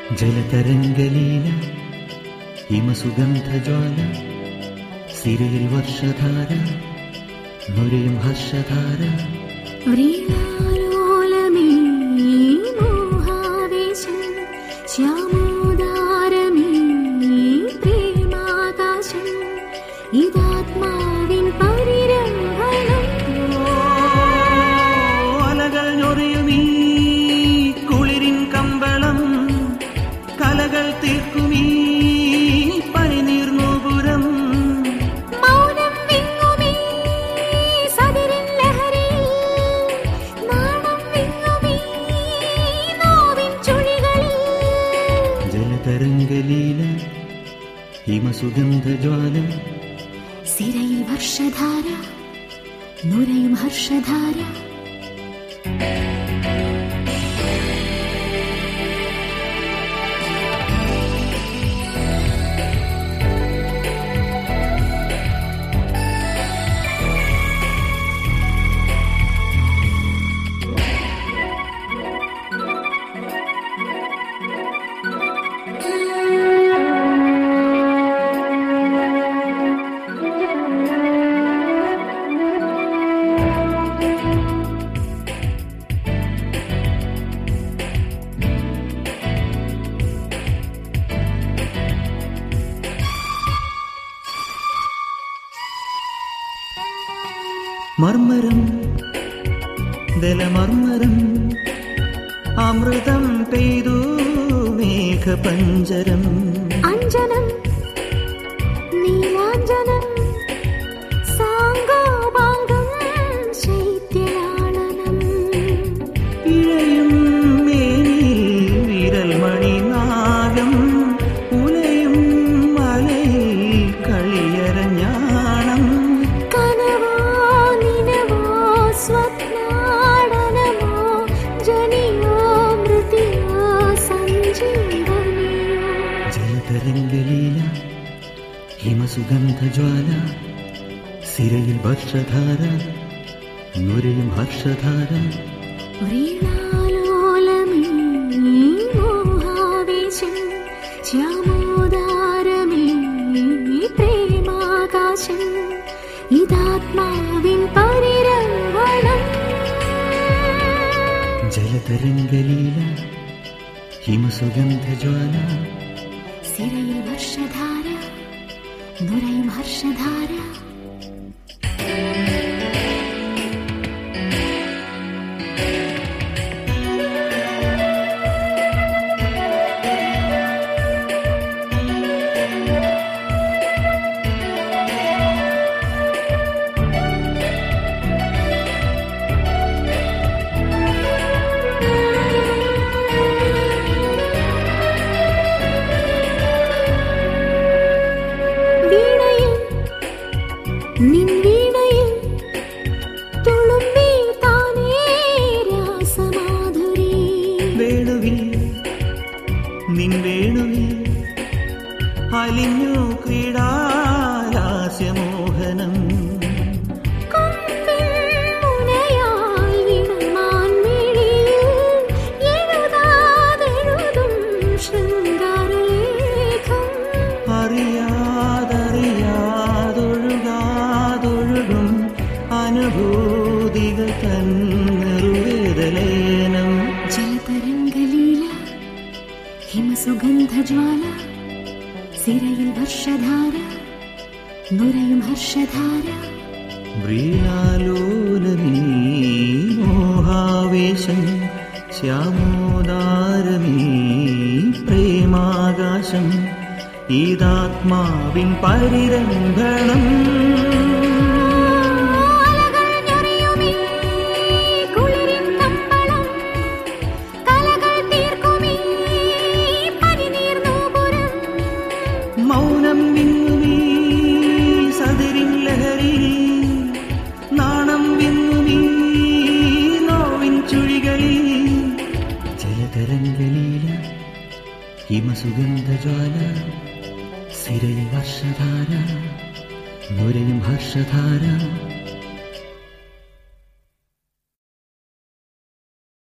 ജലതരംഗലീല ഹിമസുഗന്ധജ്വാല സിരയിൽ വർഷധാര നുരയും ഹർഷധാര വ്രീലാലോലമേ മോഹാവേശം ശ്യാമോദാരമേ പ്രേമാകാശം ഇതാത്മാവിൻ പരിരംഭണം. അലകൾ ഞൊറിയുമീ കുളിരിൻ കമ്പളം കലകൾ തീർക്കുമീ പനിനീർനൂപുരം മൗനം വിങ്ങുമീ സതിരിൻ ലഹരിയിൽ നാണം വിങ്ങുമീ നോവിൻ ചുഴികളിൽ. ജലതരംഗലീല ഹിമസുഗന്ധജ്വാല സിരയിൽ വർഷധാര നുരയും ഹർഷധാര. മർമരം ദലമർമരം അമൃതം പെയ്തു മേഘപഞ്ചരം അഞ്ജനം നീലാഞ്ജനം സാംഗോപാംഗം ശൈത്യലാളനം. ഇഴയും മേനിൽ വിരൽമണി നാഗം ഉലയും മലയിൽ കളിയരഞ്ഞാണം. കനവോ നിനവോ സ്വപ്നാടനമോ ജനിയോ മൃതിയോ സഞ്ജീവനിയോ. ജലതരംഗലീല ഹിമസുഗന്ധജ്വാല സിരയിൽ വർഷധാര നുരയും ഹർഷധാര വ്രീലാലോലമേ മോഹാവേശം ശ്യാമോദാരമേ പ്രേമാകാശം ഇതാത്മാവിൻ പരിരംഭണം. ജലതരംഗലീല ഹിമസുഗന്ധജ്വാല സിരയിൽ വർഷധാര നുരയും ഹർഷധാര. നിൻ വീണയിൽ തുളുമ്പി താനേ രാസമാധുരി. വേണുവിൽ നിൻ വേണുവിൽ അലിഞ്ഞു ക്രീഡാലാസ്യമോഹനം. കൊമ്പിൻ മുനയായി വിടർമാൻ മിഴിയിൽ എഴുതാതെഴുതും ശൃംഗാരലേഖം. അറിയാതൊഴുകാതൊഴുകും അനുഭൂതികൾ തന്നിറുവേദലേനം. ജലതരംഗലീല ഹിമസുഗന്ധജ്വാല സിരയിൽ വർഷധാര നുരയും ഹർഷധാര. വ്രീലാലോലമീ മോഹാവേശം ശ്യാമോദാരമീ പ്രേമാകാശം ഇതാത്മാവിൻ പരിരംഭണം. അലകൾ ഞൊറിയുമീ കുളിരിൻ കമ്പളം കലകൾ തീർക്കുമീ പനിനീർനൂപുരം. മൗനം വിങ്ങുമീ സതിരിൻ ലഹരിയിൽ നാണം വിങ്ങുമീ നോവിൻ ചുഴികളിൽ. ജലതരംഗലീല ഹിമസുഗന്ധജ്വാല സിരയിൽ വർഷധാര നുരയും ഹർഷധാര